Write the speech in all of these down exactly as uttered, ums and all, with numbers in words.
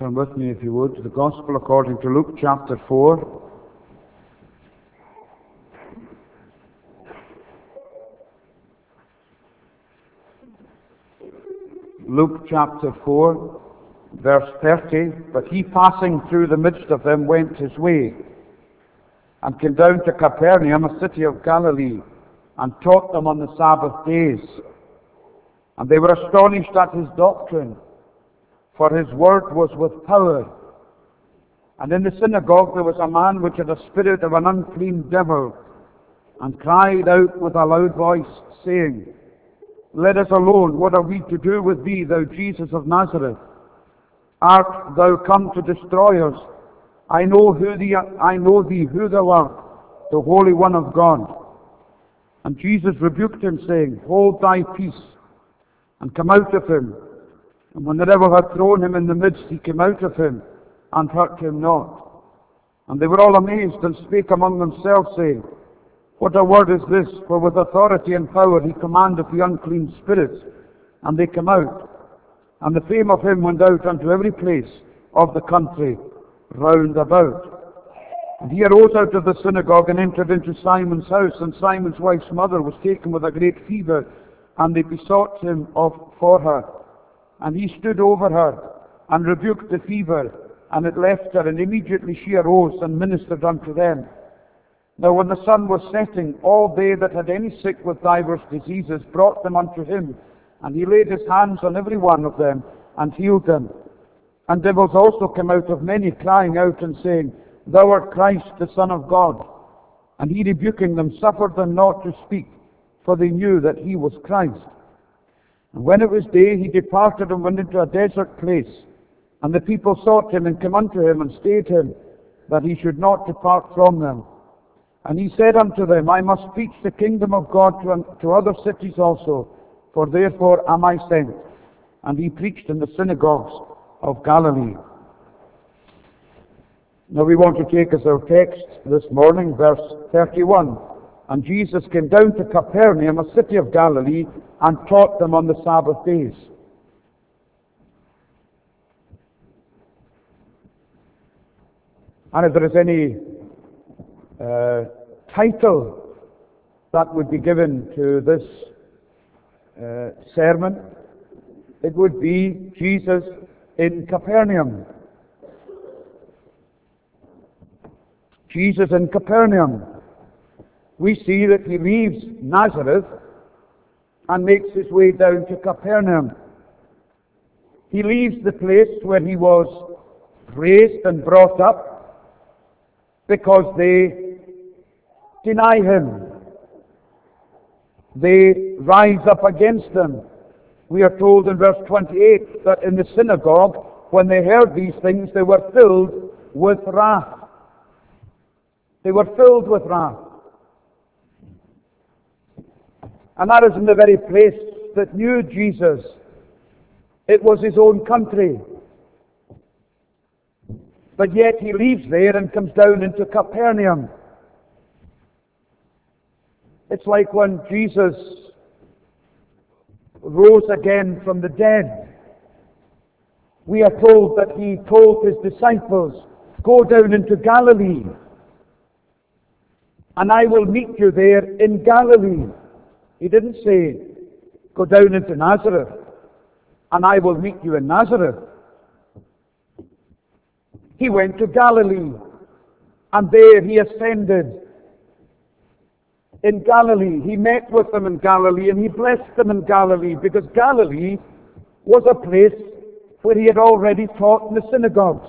Turn with me, if you would, to the Gospel according to Luke chapter four. Luke chapter four, verse thirty. But he, passing through the midst of them, went his way, and came down to Capernaum, a city of Galilee, and taught them on the Sabbath days. And they were astonished at his doctrine, for his word was with power. And in the synagogue there was a man which had a spirit of an unclean devil, and cried out with a loud voice, saying, Let us alone, what have we to do with thee, thou Jesus of Nazareth? Art thou come to destroy us? I know who thee, I know thee, who thou art, the Holy One of God. And Jesus rebuked him, saying, Hold thy peace, and come out of him. And when the devil had thrown him in the midst, he came out of him, and hurt him not. And they were all amazed, and spake among themselves, saying, What a word is this? For with authority and power he commandeth the unclean spirits, and they come out. And the fame of him went out unto every place of the country round about. And he arose out of the synagogue, and entered into Simon's house, and Simon's wife's mother was taken with a great fever, and they besought him of for her. And he stood over her, and rebuked the fever, and it left her, and immediately she arose, and ministered unto them. Now when the sun was setting, all they that had any sick with divers diseases brought them unto him, and he laid his hands on every one of them, and healed them. And devils also came out of many, crying out, and saying, Thou art Christ, the Son of God. And he, rebuking them, suffered them not to speak, for they knew that he was Christ. And when it was day, he departed and went into a desert place. And the people sought him, and came unto him, and stayed him, that he should not depart from them. And he said unto them, I must preach the kingdom of God to, to other cities also, for therefore am I sent. And he preached in the synagogues of Galilee. Now we want to take as our text this morning, verse thirty-one. And Jesus came down to Capernaum, a city of Galilee, and taught them on the Sabbath days. And if there is any uh, title that would be given to this uh, sermon, it would be Jesus in Capernaum. Jesus in Capernaum. We see that he leaves Nazareth and makes his way down to Capernaum. He leaves the place where he was raised and brought up because they deny him. They rise up against him. We are told in verse twenty-eight that in the synagogue, when they heard these things, they were filled with wrath. They were filled with wrath. And that is in the very place that knew Jesus. It was his own country. But yet he leaves there and comes down into Capernaum. It's like when Jesus rose again from the dead. We are told that he told his disciples, Go down into Galilee, and I will meet you there in Galilee. He didn't say, Go down into Nazareth, and I will meet you in Nazareth. He went to Galilee, and there he ascended in Galilee. He met with them in Galilee, and he blessed them in Galilee, because Galilee was a place where he had already taught in the synagogues.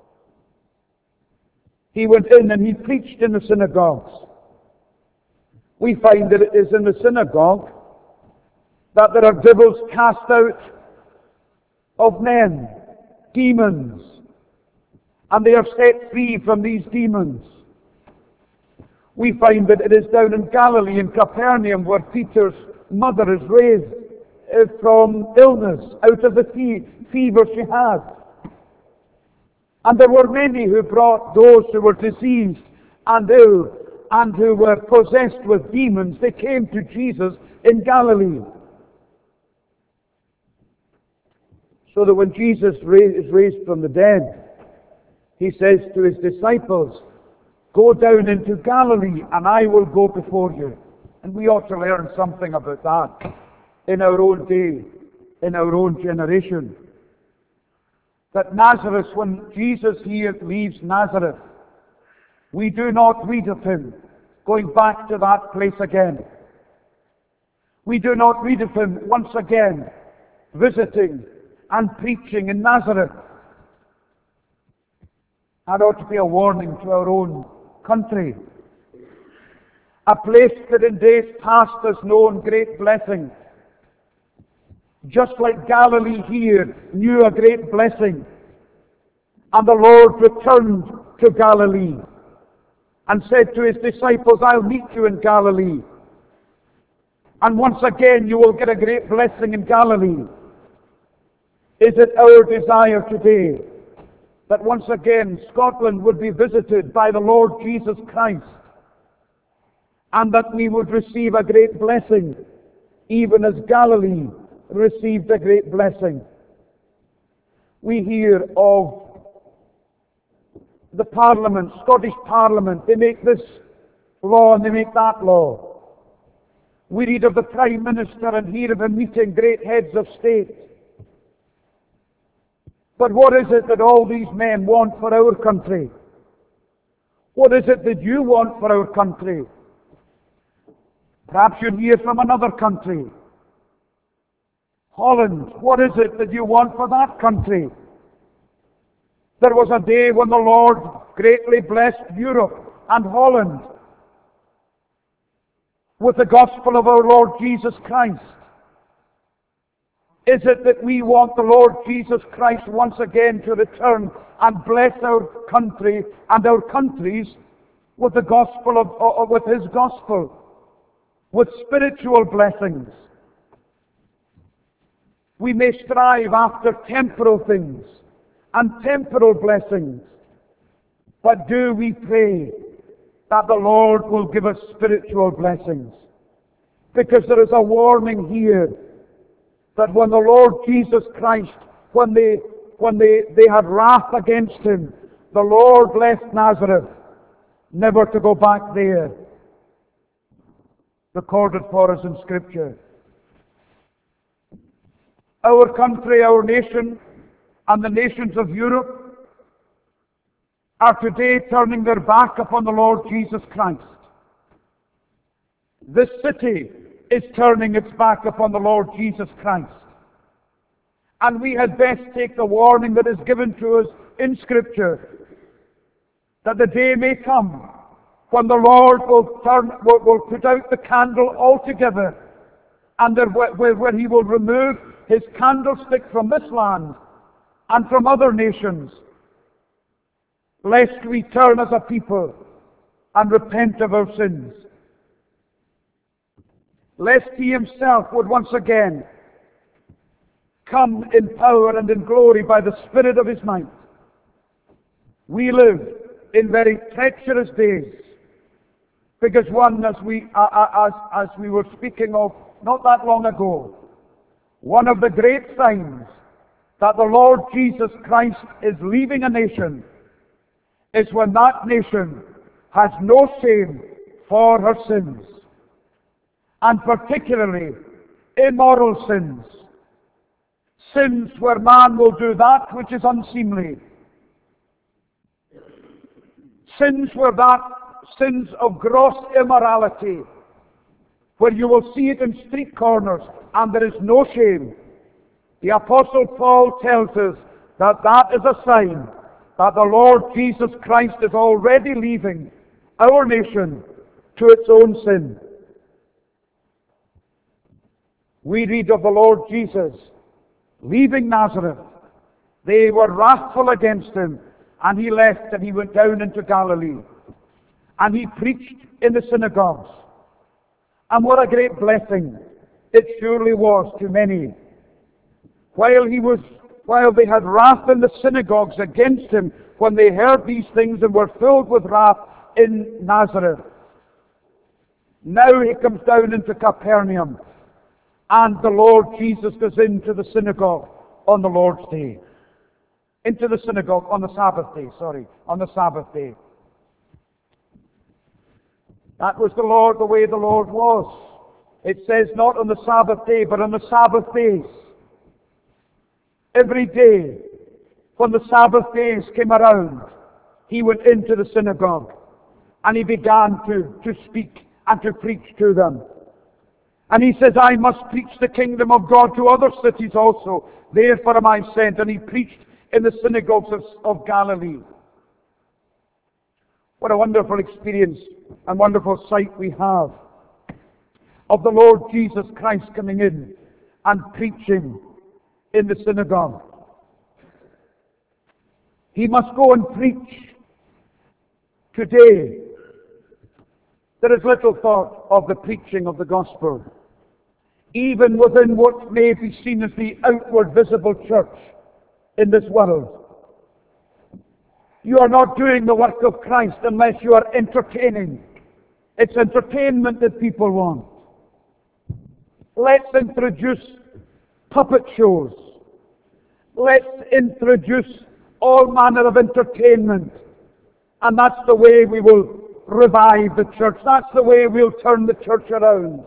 He went in and he preached in the synagogues. We find that it is in the synagogue that there are devils cast out of men, demons, and they are set free from these demons. We find that it is down in Galilee, in Capernaum, where Peter's mother is raised from illness, out of the fe- fever she had. And there were many who brought those who were diseased and ill and who were possessed with demons. They came to Jesus in Galilee. So that when Jesus is raised from the dead, he says to his disciples, go down into Galilee and I will go before you. And we ought to learn something about that in our own day, in our own generation. That Nazareth, when Jesus here leaves Nazareth, we do not read of him going back to that place again. We do not read of him once again visiting and preaching in Nazareth. That ought to be a warning to our own country. A place that in days past has known great blessing. Just like Galilee here knew a great blessing. And the Lord returned to Galilee and said to his disciples, I'll meet you in Galilee. And once again you will get a great blessing in Galilee. Is it our desire today that once again Scotland would be visited by the Lord Jesus Christ, and that we would receive a great blessing, even as Galilee received a great blessing? We hear of the Parliament, Scottish Parliament, they make this law and they make that law. We read of the Prime Minister and hear of him meeting great heads of state. But what is it that all these men want for our country? What is it that you want for our country? Perhaps you'd hear from another country. Holland, what is it that you want for that country? There was a day when the Lord greatly blessed Europe and Holland with the gospel of our Lord Jesus Christ. Is it that we want the Lord Jesus Christ once again to return and bless our country and our countries with the gospel of, uh, with his gospel, with spiritual blessings? We may strive after temporal things and temporal blessings, but do we pray that the Lord will give us spiritual blessings? Because there is a warning here that when the Lord Jesus Christ, when they when they, they had wrath against him, the Lord left Nazareth, never to go back there. Recorded for us in Scripture. Our country, our nation, and the nations of Europe are today turning their back upon the Lord Jesus Christ. This city is turning its back upon the Lord Jesus Christ. And we had best take the warning that is given to us in Scripture, that the day may come when the Lord will turn, will, will put out the candle altogether, and there, where, where he will remove his candlestick from this land and from other nations, lest we turn as a people and repent of our sins. Lest he himself would once again come in power and in glory by the Spirit of his might. We live in very treacherous days, because one, as we, uh, as, as we were speaking of not that long ago, one of the great signs that the Lord Jesus Christ is leaving a nation is when that nation has no shame for her sins, and particularly immoral sins, sins where man will do that which is unseemly, sins where that, sins of gross immorality, where you will see it in street corners and there is no shame. The Apostle Paul tells us that that is a sign that the Lord Jesus Christ is already leaving our nation to its own sin. We read of the Lord Jesus leaving Nazareth. They were wrathful against him, and he left and he went down into Galilee. And he preached in the synagogues. And what a great blessing it surely was to many. While he was, while they had wrath in the synagogues against him, when they heard these things and were filled with wrath in Nazareth, now he comes down into Capernaum, and the Lord Jesus goes into the synagogue, on the Lord's day. Into the synagogue on the Sabbath day, sorry, on the Sabbath day. That was the Lord, the way the Lord was. It says not on the Sabbath day, but on the Sabbath days. Every day, when the Sabbath days came around, he went into the synagogue and he began to, to speak and to preach to them. And he says, I must preach the kingdom of God to other cities also. Therefore am I sent. And he preached in the synagogues of, of Galilee. What a wonderful experience and wonderful sight we have of the Lord Jesus Christ coming in and preaching in the synagogue. He must go and preach. Today, there is little thought of the preaching of the gospel, even within what may be seen as the outward visible church in this world. You are not doing the work of Christ unless you are entertaining. It's entertainment that people want. Let's introduce puppet shows. Let's introduce all manner of entertainment. And that's the way we will revive the church. That's the way we'll turn the church around.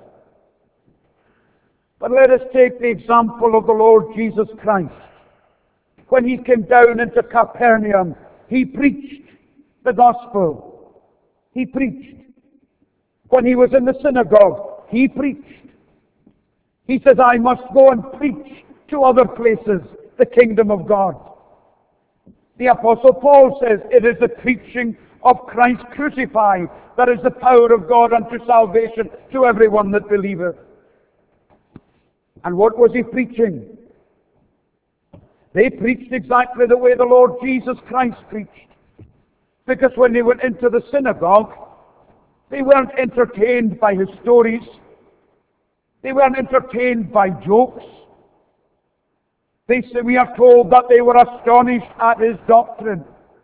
But let us take the example of the Lord Jesus Christ. When he came down into Capernaum, he preached the gospel. He preached. When he was in the synagogue, he preached. He says, I must go and preach to other places the kingdom of God. The Apostle Paul says, it is the preaching of Christ crucified that is the power of God unto salvation to everyone that believeth. And what was he preaching? They preached exactly the way the Lord Jesus Christ preached. Because when they went into the synagogue, they weren't entertained by his stories. They weren't entertained by jokes. They say, we are told that they were astonished at his doctrine.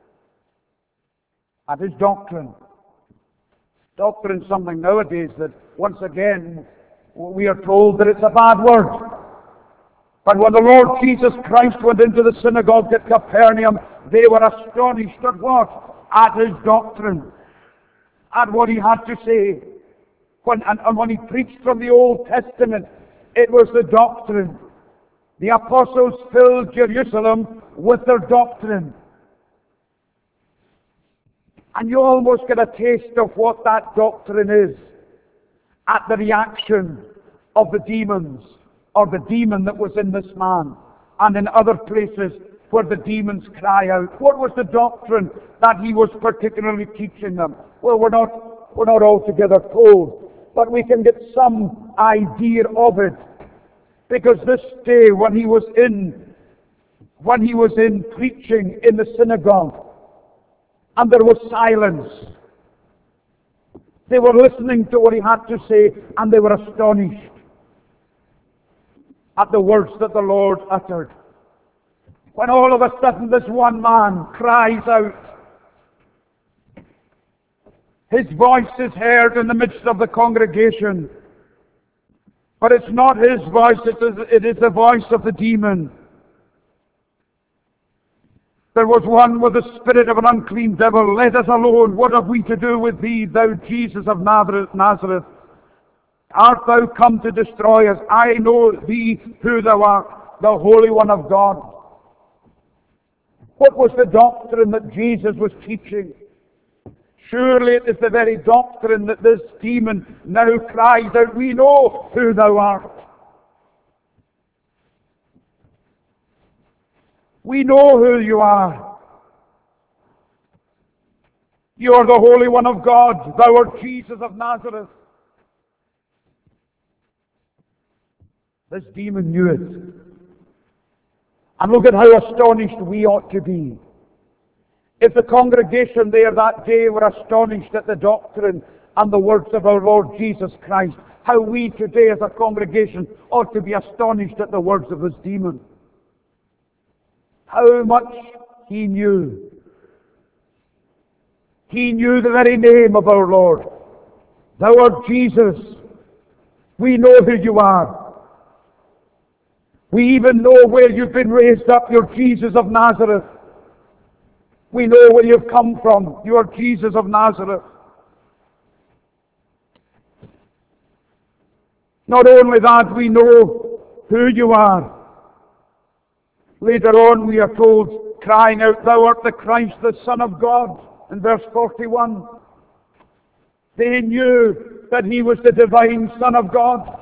At his doctrine. Doctrine is something nowadays that, once again, we are told that it's a bad word. But when the Lord Jesus Christ went into the synagogue at Capernaum, they were astonished at what? At his doctrine. At what he had to say. When, and, and when he preached from the Old Testament, it was the doctrine. The apostles filled Jerusalem with their doctrine. And you almost get a taste of what that doctrine is at the reaction of the demons, or the demon that was in this man, and in other places where the demons cry out. What was the doctrine that he was particularly teaching them? Well, we're not, we're not altogether told, but we can get some idea of it. Because this day, when he was in, when he was in preaching in the synagogue, and there was silence, they were listening to what he had to say, and they were astonished at the words that the Lord uttered. When all of a sudden this one man cries out, his voice is heard in the midst of the congregation, but it's not his voice, it is, it is the voice of the demon. There was one with the spirit of an unclean devil. Let us alone. What have we to do with thee, thou Jesus of Nazareth? Art thou come to destroy us? I know thee who thou art, the Holy One of God. What was the doctrine that Jesus was teaching? Surely it is the very doctrine that this demon now cries out, we know who thou art. We know who you are. You are the Holy One of God. Thou art Jesus of Nazareth. This demon knew it. And look at how astonished we ought to be. If the congregation there that day were astonished at the doctrine and the words of our Lord Jesus Christ, how we today as a congregation ought to be astonished at the words of this demon. How much he knew. He knew the very name of our Lord. Thou art Jesus. We know who you are. We even know where you've been raised up. You're Jesus of Nazareth. We know where you've come from. You are Jesus of Nazareth. Not only that, we know who you are. Later on we are told, crying out, Thou art the Christ, the Son of God, in verse forty-one. They knew that he was the divine Son of God.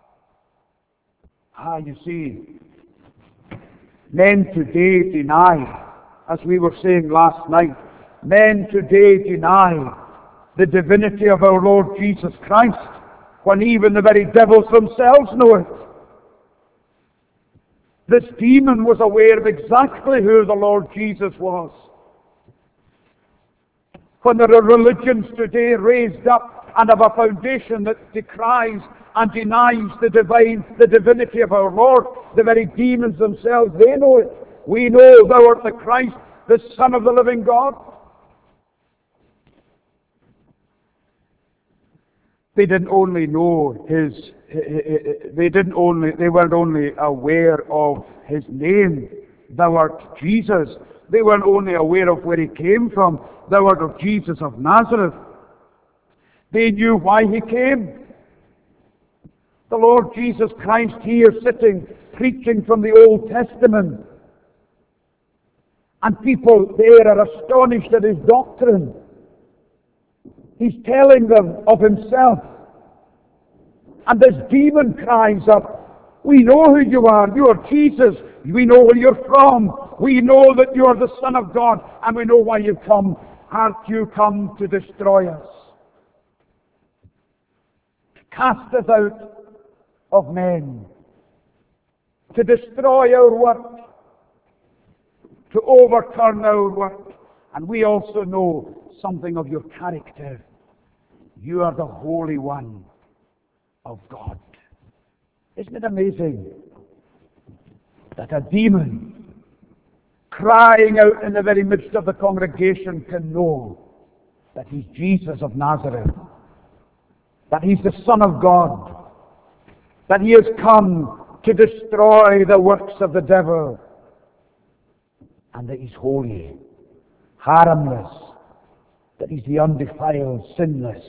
Ah, you see, men today deny, as we were saying last night, men today deny the divinity of our Lord Jesus Christ, when even the very devils themselves know it. This demon was aware of exactly who the Lord Jesus was. When there are religions today raised up and have a foundation that decries and denies the divine, the divinity of our Lord, the very demons themselves, they know it. We know thou art the Christ, the Son of the living God. They didn't only know his, they didn't only, they weren't only aware of his name, thou art Jesus. They weren't only aware of where he came from, thou art of Jesus of Nazareth. They knew why he came. The Lord Jesus Christ here sitting, preaching from the Old Testament. And people there are astonished at his doctrine. He's telling them of himself. And this demon cries up, We know who you are. You are Jesus. We know where you're from. We know that you are the Son of God. And we know why you've come. Aren't you come to destroy us? To cast us out of men. To destroy our work. To overturn our work. And we also know something of your character. You are the Holy One of God. Isn't it amazing that a demon crying out in the very midst of the congregation can know that he's Jesus of Nazareth, that he's the Son of God, that he has come to destroy the works of the devil, and that he's holy, harmless, that he's the undefiled, sinless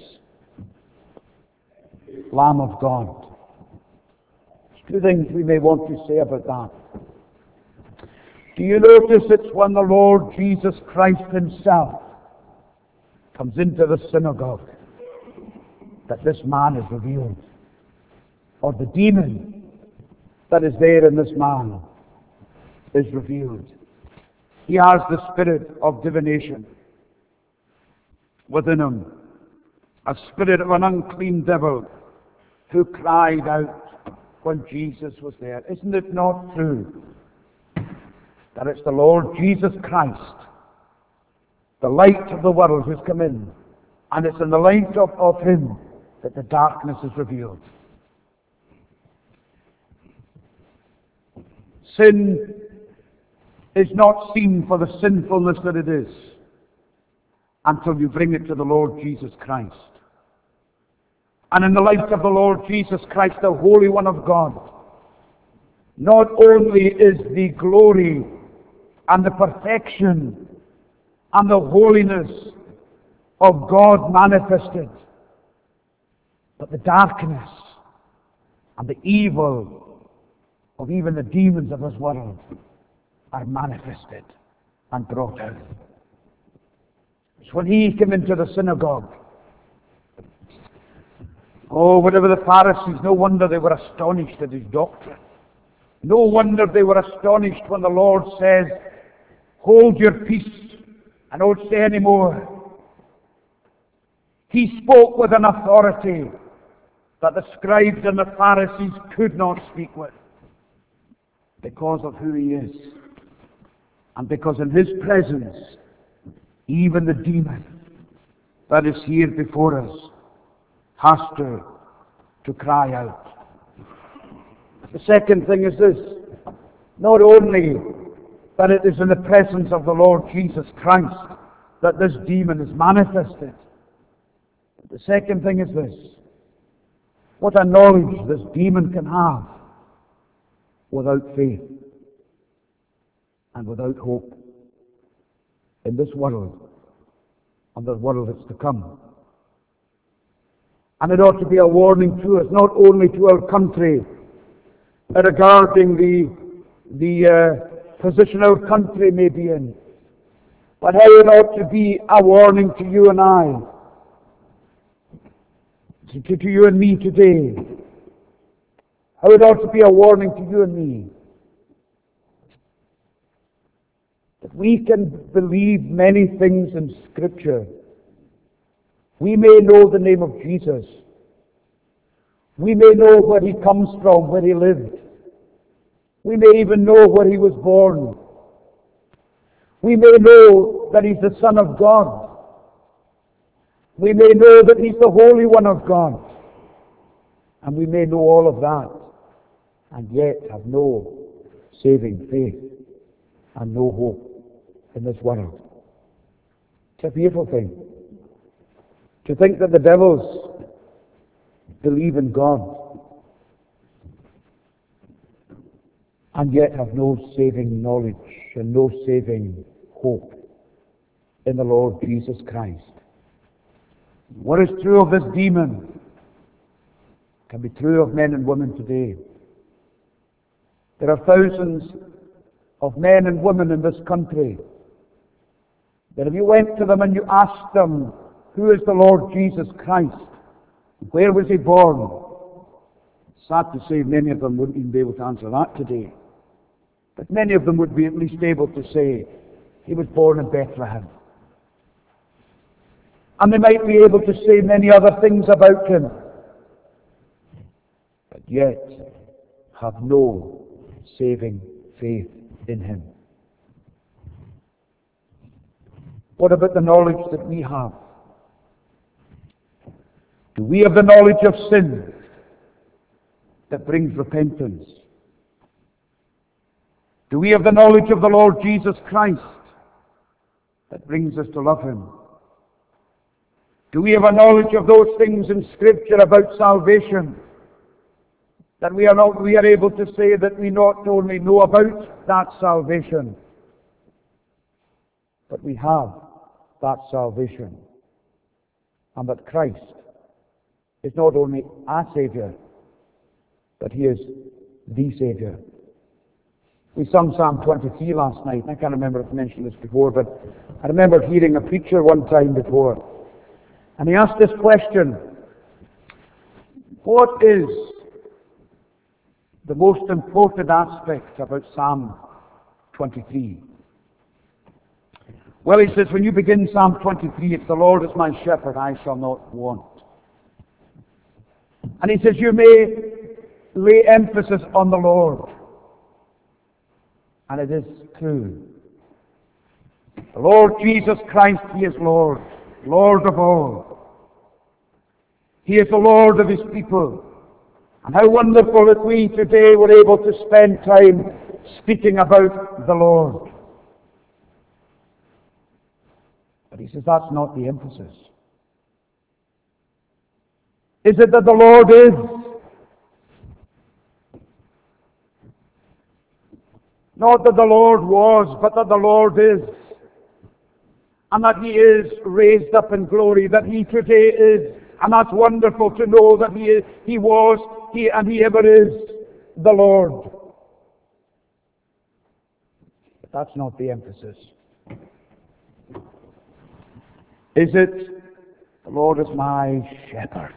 Lamb of God. There's two things we may want to say about that. Do you notice it's when the Lord Jesus Christ himself comes into the synagogue that this man is revealed? Or the demon that is there in this man is revealed. He has the spirit of divination within him, a spirit of an unclean devil who cried out when Jesus was there. Isn't it not true that it's the Lord Jesus Christ, the light of the world, who's come in, and it's in the light of, of him that the darkness is revealed? Sin is not seen for the sinfulness that it is until you bring it to the Lord Jesus Christ. And in the light of the Lord Jesus Christ, the Holy One of God, not only is the glory and the perfection and the holiness of God manifested, but the darkness and the evil of even the demons of this world are manifested and brought out. It's when he came into the synagogue. Oh, whatever the Pharisees, no wonder they were astonished at his doctrine. No wonder they were astonished when the Lord says, Hold your peace, and don't say any more. He spoke with an authority that the scribes and the Pharisees could not speak with, because of who he is. And because in his presence, even the demon that is here before us has to, to cry out. The second thing is this: not only that it is in the presence of the Lord Jesus Christ that this demon is manifested, the second thing is this: what a knowledge this demon can have without faith and without hope in this world and the world that's to come. And it ought to be a warning to us, not only to our country, regarding the, the uh, position our country may be in, but how it ought to be a warning to you and I, to, to, to you and me today. How it ought to be a warning to you and me. That we can believe many things in Scripture. We may know the name of Jesus. We may know where He comes from, where He lived. We may even know where He was born. We may know that He's the Son of God. We may know that He's the Holy One of God. And we may know all of that, and yet have no saving faith and no hope in this world. It's a fearful thing to think that the devils believe in God and yet have no saving knowledge and no saving hope in the Lord Jesus Christ. What is true of this demon can be true of men and women today. There are thousands of men and women in this country that if you went to them and you asked them, who is the Lord Jesus Christ? Where was He born? Sad to say, many of them wouldn't even be able to answer that today. But many of them would be at least able to say, He was born in Bethlehem. And they might be able to say many other things about Him, but yet have no saving faith in Him. What about the knowledge that we have? Do we have the knowledge of sin that brings repentance? Do we have the knowledge of the Lord Jesus Christ that brings us to love Him? Do we have a knowledge of those things in Scripture about salvation that we are not we are able to say that we not only know about that salvation, but we have that salvation, and that Christ is not only our Saviour, but He is the Saviour. We sung Psalm twenty-three last night. I can't remember if I mentioned this before, but I remember hearing a preacher one time before, and he asked this question: what is the most important aspect about Psalm twenty-three? Well, he says, when you begin Psalm twenty-three, it's the Lord is my shepherd, I shall not want. And he says, you may lay emphasis on the Lord. And it is true. The Lord Jesus Christ, He is Lord, Lord of all. He is the Lord of His people. And how wonderful that we today were able to spend time speaking about the Lord. But he says that's not the emphasis. Is it that the Lord is? Not that the Lord was, but that the Lord is. And that He is raised up in glory, that He today is. And that's wonderful to know that He is, He was, He and He ever is the Lord. But that's not the emphasis. Is it, the Lord is my shepherd?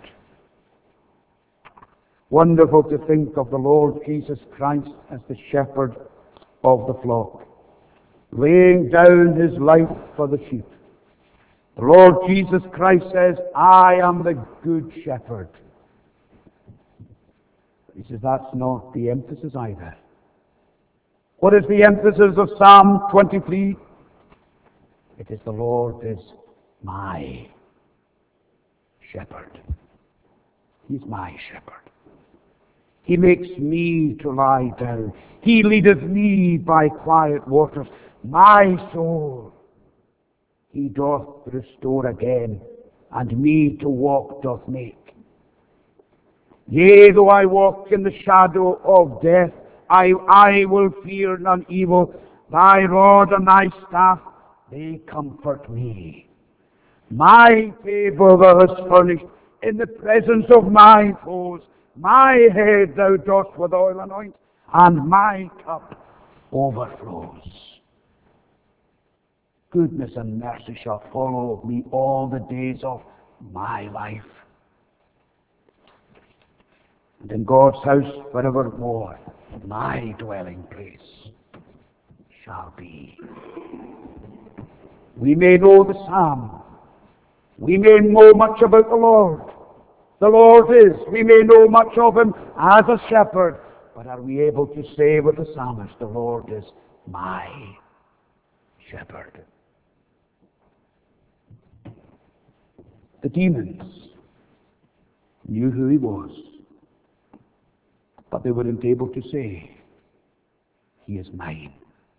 Wonderful to think of the Lord Jesus Christ as the shepherd of the flock, laying down His life for the sheep. The Lord Jesus Christ says, I am the good shepherd. He says that's not the emphasis either. What is the emphasis of Psalm twenty-three? It is the Lord is my shepherd. He's my shepherd. He makes me to lie down. He leadeth me by quiet waters. My soul He doth restore again, and me to walk doth make. Yea, though I walk in the shadow of death, I, I will fear none evil. Thy rod and thy staff, they comfort me. My table thou hast furnished in the presence of my foes. My head thou dost with oil anoint, and my cup overflows. Goodness and mercy shall follow me all the days of my life. And in God's house forevermore, my dwelling place shall be. We may know the psalm. We may know much about the Lord. The Lord is. We may know much of him as a shepherd. But are we able to say with the psalmist, the Lord is my shepherd? The demons knew who he was, but they weren't able to say, he is mine.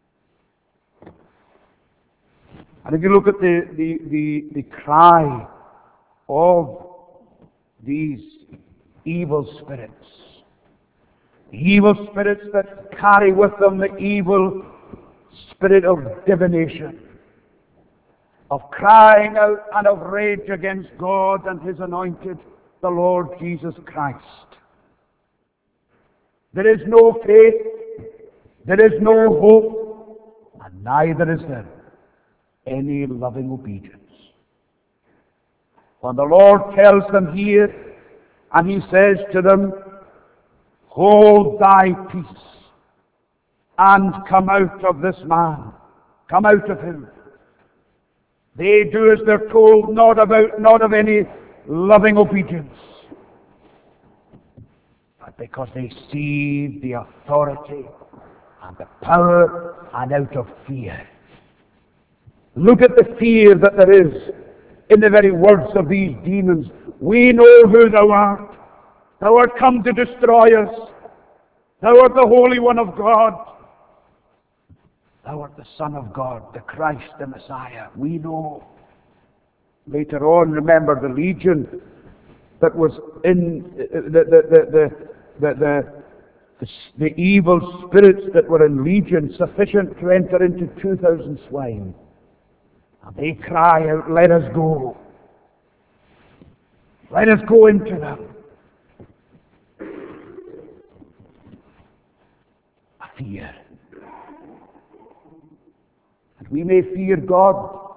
And if you look at the, the, the, the cry of these evil spirits, evil spirits that carry with them the evil spirit of divination, of crying out and of rage against God and his anointed, the Lord Jesus Christ. There is no faith, there is no hope, and neither is there any loving obedience. When the Lord tells them here, and he says to them, hold thy peace, and come out of this man, come out of him. They do as they're told, not about, not of any loving obedience, but because they see the authority and the power, and out of fear. Look at the fear that there is in the very words of these demons. We know who thou art. Thou art come to destroy us. Thou art the Holy One of God. Thou art the Son of God, the Christ, the Messiah. We know. Later on, remember the legion that was in the the the the the, the, the, the evil spirits that were in legion, sufficient to enter into two thousand swine. And they cry out, let us go. Let us go into them. A fear. And we may fear God,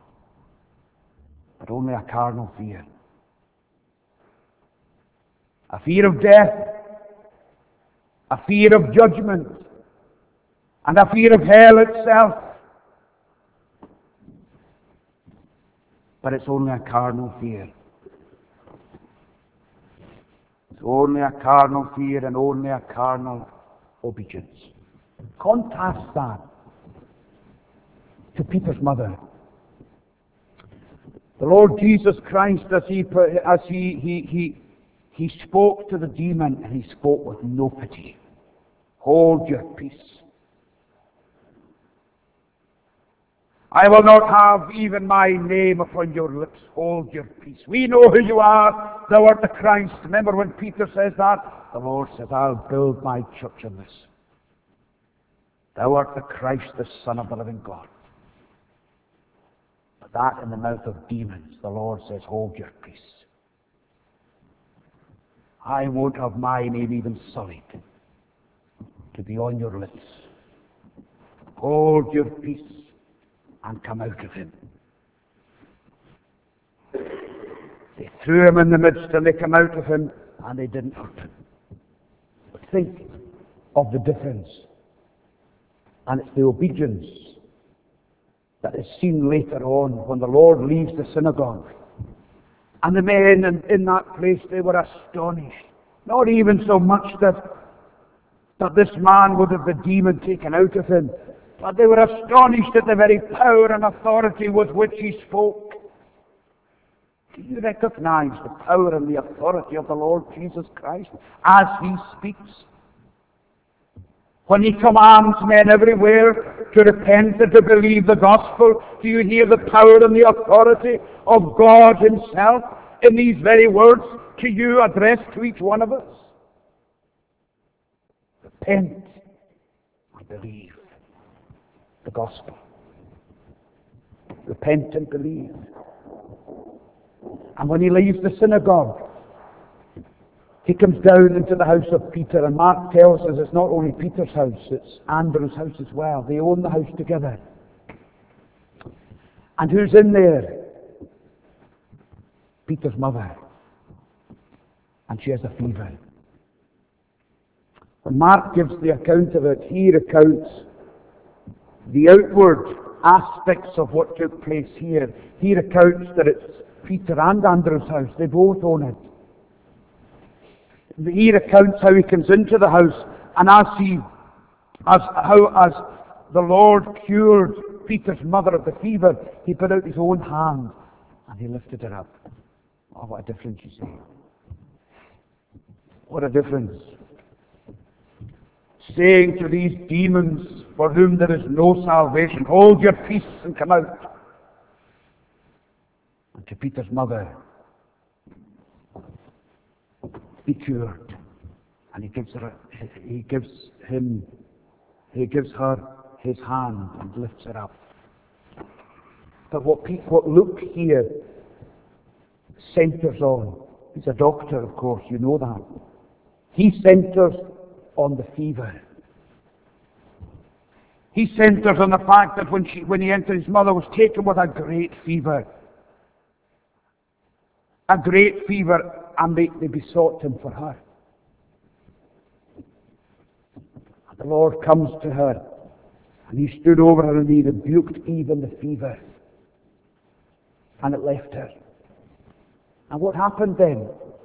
but only a carnal fear. A fear of death, a fear of judgment, and a fear of hell itself. But it's only a carnal fear. It's only a carnal fear and only a carnal obedience. Contrast that to Peter's mother. The Lord Jesus Christ, as he as he he he he spoke to the demon, and he spoke with no pity. Hold your peace. I will not have even my name upon your lips. Hold your peace. We know who you are. Thou art the Christ. Remember when Peter says that? The Lord says, I'll build my church on this. Thou art the Christ, the Son of the living God. But that in the mouth of demons, the Lord says, hold your peace. I won't have my name even sullied to be on your lips. Hold your peace and come out of him. They threw him in the midst, and they come out of him, and they didn't hurt him. But think of the difference. And it's the obedience that is seen later on when the Lord leaves the synagogue. And the men in, in that place, they were astonished. Not even so much that, that this man would have the demon taken out of him, but they were astonished at the very power and authority with which he spoke. Do you recognize the power and the authority of the Lord Jesus Christ as he speaks? When he commands men everywhere to repent and to believe the gospel, do you hear the power and the authority of God himself in these very words to you, addressed to each one of us? Repent believe the gospel. Repent and believe. And when he leaves the synagogue, he comes down into the house of Peter, and Mark tells us it's not only Peter's house, it's Andrew's house as well. They own the house together. And who's in there? Peter's mother. And she has a fever. When Mark gives the account of it, he recounts the outward aspects of what took place here. He recounts that it's Peter and Andrew's house. They both own it. He recounts how he comes into the house, and as he, as how as the Lord cured Peter's mother of the fever, he put out his own hand and he lifted her up. Oh, what a difference, you see. What a difference. Saying to these demons for whom there is no salvation, hold your peace and come out. And to Peter's mother, be cured. And he gives her, he gives him, he gives her his hand and lifts her up. But what, what Luke here centers on, he's a doctor, of course, you know that. He centers on the fever. He centers on the fact that when she, when he entered, his mother was taken with a great fever. A great fever. And they, they besought him for her. And the Lord comes to her, and he stood over her and he rebuked even the fever. And it left her. And what happened then?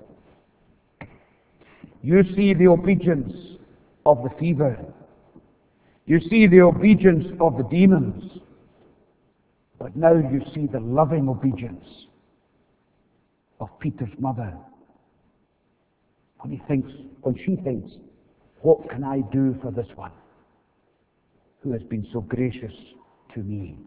You see the obedience of the fever. You see the obedience of the demons. But now you see the loving obedience of Peter's mother. When he thinks, when she thinks, what can I do for this one who has been so gracious to me?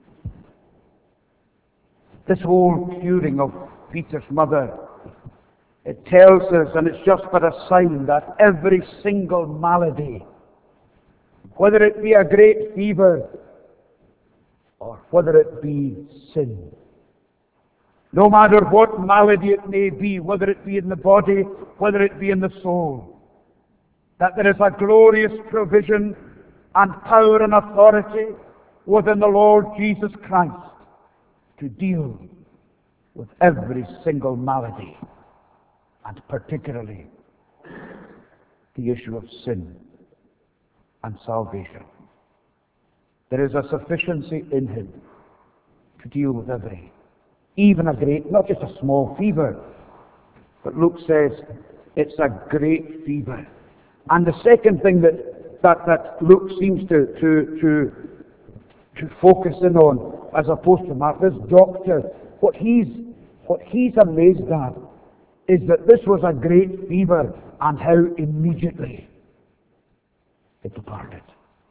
This whole curing of Peter's mother, it tells us, and it's just but a sign, that every single malady, whether it be a great fever or whether it be sin, no matter what malady it may be, whether it be in the body, whether it be in the soul, that there is a glorious provision and power and authority within the Lord Jesus Christ to deal with every single malady, and particularly the issue of sin and salvation. There is a sufficiency in him to deal with every, even a great, not just a small fever, but Luke says it's a great fever. And the second thing that that, that Luke seems to, to, to, to focus in on, as opposed to Mark, this doctor, what he's, what he's amazed at is that this was a great fever and how immediately it departed.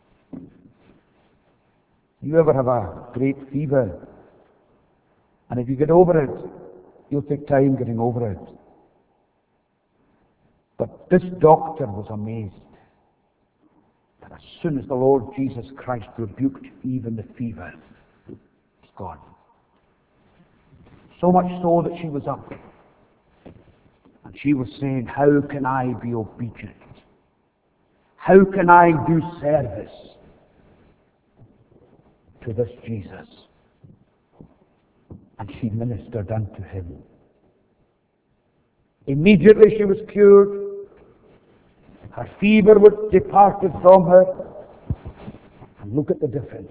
You ever have a great fever? And if you get over it, you'll take time getting over it. But this doctor was amazed that as soon as the Lord Jesus Christ rebuked even the fever, it's gone. So much so that she was up. And she was saying, how can I be obedient? How can I do service to this Jesus? And she ministered unto him. Immediately she was cured. Her fever was departed from her. And look at the difference.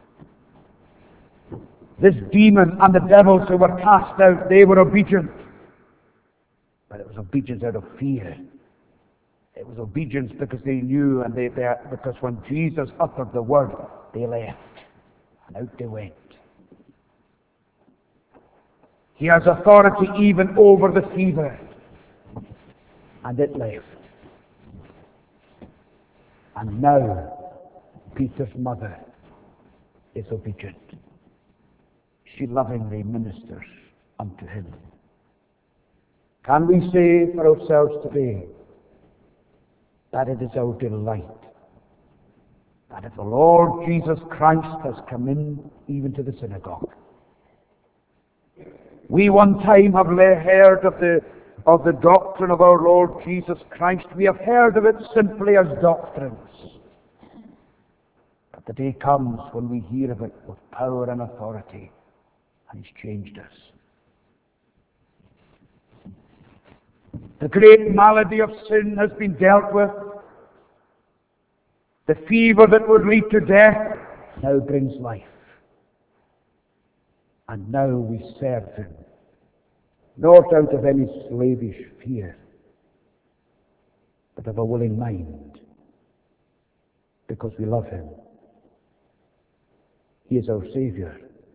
This demon and the devils who were cast out, they were obedient. But it was obedience out of fear. It was obedience because they knew, and they, they because when Jesus uttered the word, they left. And out they went. He has authority even over the fever. And it left. And now, Peter's mother is obedient. She lovingly ministers unto him. Can we say for ourselves today that it is our delight that if the Lord Jesus Christ has come in even to the synagogue, we one time have heard of the, of the doctrine of our Lord Jesus Christ. We have heard of it simply as doctrines. But the day comes when we hear of it with power and authority, and He's changed us. The great malady of sin has been dealt with. The fever that would lead to death now brings life. And now we serve Him, not out of any slavish fear, but of a willing mind, because we love Him. He is our Savior.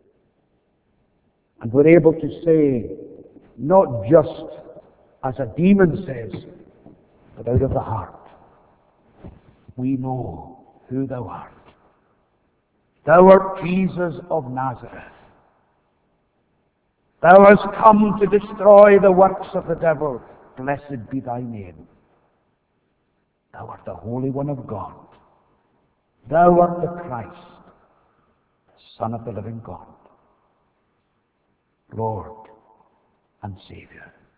And we're able to say, not just as a demon says, but out of the heart, we know who Thou art. Thou art Jesus of Nazareth. Thou hast come to destroy the works of the devil. Blessed be Thy name. Thou art the Holy One of God. Thou art the Christ, the Son of the living God, Lord and Savior.